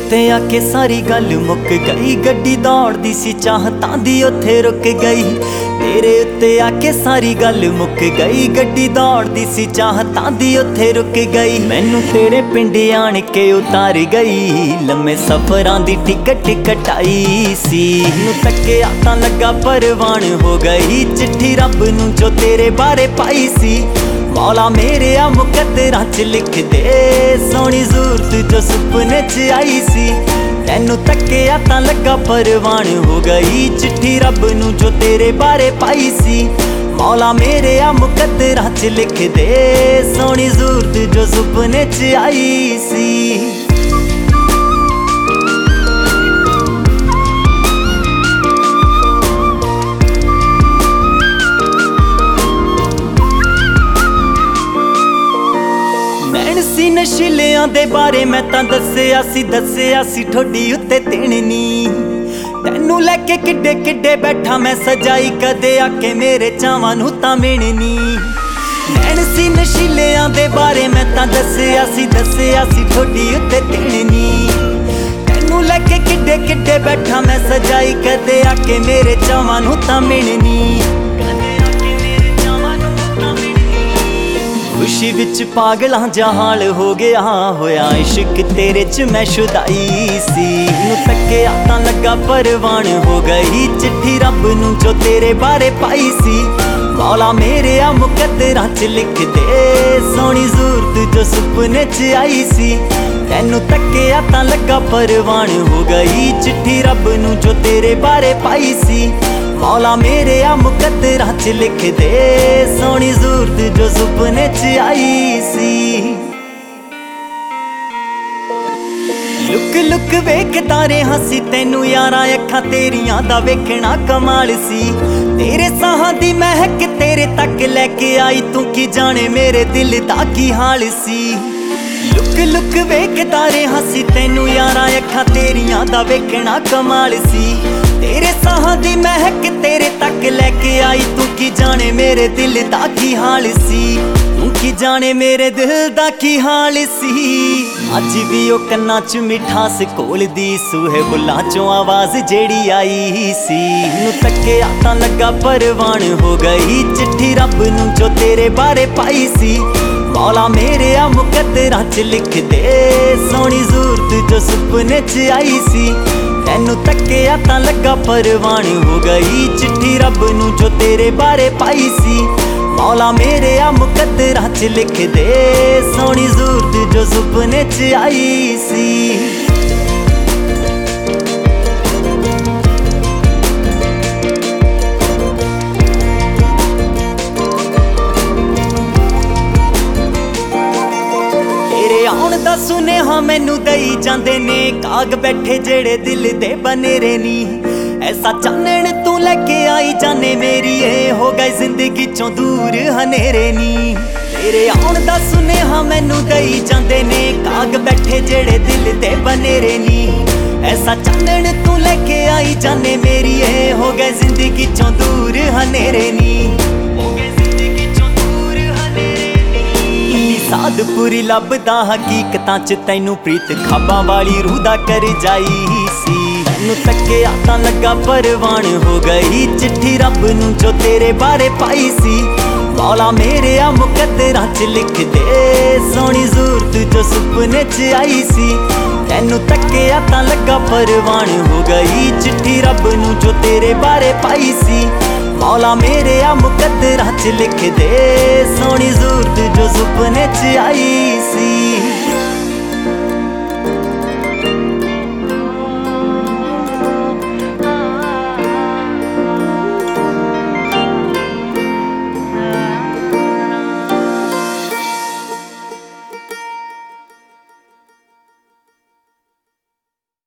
उत्ते आके सारी गल मुक गई। गड्डी दौड़दी सी चाहतां दी उत्थे रुक गई। तेरे उत्ते आके सारी गल मुक गई। गड्डी दौड़दी सी चाहतां दी उत्थे रुक गई। मैनू तेरे पिंड आण के उतार गई। लम्मे सफरां दी टिकट कटाई सी। नू तक्किया तां लगा परवान हो गई। चिट्ठी रब नू जो तेरे बारे पाई सी। मौला मेरे आ मुकद्दरां च लिख दे सोहनी सूरत जो सुपने च आई सी। तैनू तक्किया तां लगा परवान हो गई। चिट्ठी रब नू जो तेरे बारे पाई सी। मौला मेरे आ मुकद्दरां च लिख दे सोहनी सूरत जो सुपने च आई सी। नशीलियां दे बारे मैं तां दस्सिया सी ठोडी उत्ते तिणनी। तैनू लैके किड्डे किड्डे बैठा मैं सजाई कदे आके मेरे चावां नू तां मिणनी। नैन सी नशीलियां दे बारे मैं तां दस्सिया सी ठोडी उत्ते तिणनी। तैनू लैके किड्डे किड्डे बैठा मैं सजाई कदे आके मेरे चावां नू तां मिणनी। खुशी विच पागलां जहाल हो गया होया इश्क तेरे च मैं शुदाई सी। नू तक्किया तां लगा परवान हो गई। चिट्ठी रब नू जो तेरे बारे पाई सी। मौला मेरे आ मुकद्दरां च लिख दे सोहनी सूरत जो सुपने च आई सी। तैनू तक्किया तां लगा परवान हो गई। चिट्ठी रब नू जो तेरे बारे पाई सी। मौला मेरे आ मुकद्दरां च लिख दे सोहनी सूरत जो सुपने च आई सी। लुक लुक वेखदा रेहा सी तैनू यारा अखां तेरियां दा वेखना कमाल सी। तेरे साहां दी महक तेरे तक लैके आई तू की जाने मेरे दिल दा की हाल सी। लुक लुक वेखदा रेहा सी तैनू यारा अखां तेरियां दा वेखना कमाल सी। तेरे साहां दी महक तेरे तक लैके आई तू की जाने मेरे दिल दा की हाल सी। तू की जाने मेरे दिल दा की हाल सी। अज भी ओ कन्नां च मिठास घोलदी सूहे बुल्लां चों आवाज़ जेड़ी आई सी। नू तक्किया तां लगा परवान हो गई। चिट्ठी रब नू जो तेरे बारे पाई सी। मौला मेरे आ मुकद्दरां च लिख दे सोहनी सूरत जो सुपने च आई सी। तैनू तक्किया तां लगा परवान हो गई। चिट्ठी रब नू जो तेरे बारे पाई सी। मौला मेरे आ मुकद्दरां च लिख दे सोहनी सूरत जो सुपने च आई सी। आउण दा सुनेहा मैनू दई जांदे ने काग बैठे जेड़े दिल दे बनेरे नी। ऐसा चानण तू लैके आई जाने मेरी हो गई जिंदगी चों दूर हनेरे नी। तेरे आउण दा सुनेहा मैनू दई जांदे ने काग बैठे जेड़े दिल दे बनेरे नी। ऐसा चानण तू लैके आई जाने मेरी हो गई जिंदगी चों दूर हनेरे नी। साधपुरी लभदा हकीकतां च तैनू प्रीत खाबां वाली रूह दा कर जाई सी। नू तक्किया तां लगा परवान हो गई। चिट्ठी रब नू जो तेरे बारे पाई सी। मौला मेरे आ मुकद्दरां च लिख दे सोहनी सूरत जो सुपने च आई सी। तैनू तक्किया तां लगा परवान हो गई। चिट्ठी रब नू जो तेरे बारे पाई सी। मौला मेरे आ मुकद्दरां च लिख दे सोहनी सूरत जो सुपने च आई सी।